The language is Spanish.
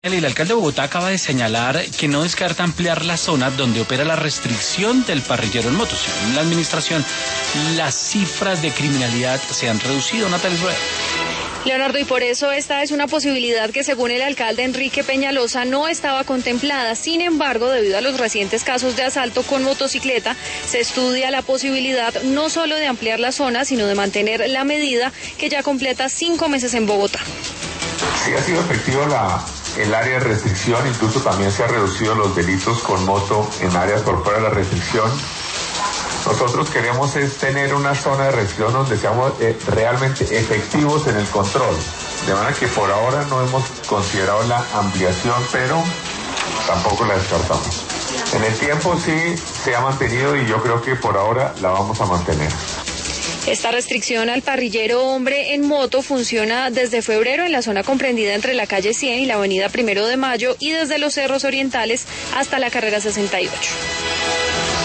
El alcalde de Bogotá acaba de señalar que no descarta ampliar la zona donde opera la restricción del parrillero en motos. Según la administración, las cifras de criminalidad se han reducido. Natalia Rueda. Leonardo, y por eso esta es una posibilidad que, según el alcalde Enrique Peñalosa, no estaba contemplada. Sin embargo, debido a los recientes casos de asalto con motocicleta, se estudia la posibilidad no solo de ampliar la zona, sino de mantener la medida que ya completa 5 meses en Bogotá. Sí ha sido efectivo el área de restricción, incluso también se han reducido los delitos con moto en áreas por fuera de la restricción. Nosotros queremos es tener una zona de restricción donde seamos realmente efectivos en el control. De manera que por ahora no hemos considerado la ampliación, pero tampoco la descartamos. En el tiempo sí se ha mantenido y yo creo que por ahora la vamos a mantener. Esta restricción al parrillero hombre en moto funciona desde febrero en la zona comprendida entre la calle 100 y la avenida 1 de Mayo y desde los Cerros Orientales hasta la carrera 68.